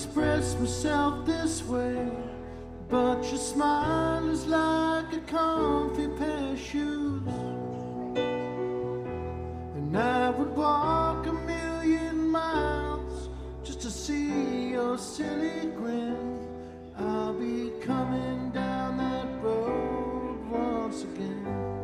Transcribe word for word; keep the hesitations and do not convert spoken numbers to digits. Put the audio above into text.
express myself this way, but your smile is like a comfy pair of shoes. And I would walk a million miles just to see your silly grin. I'll be coming down that road once again.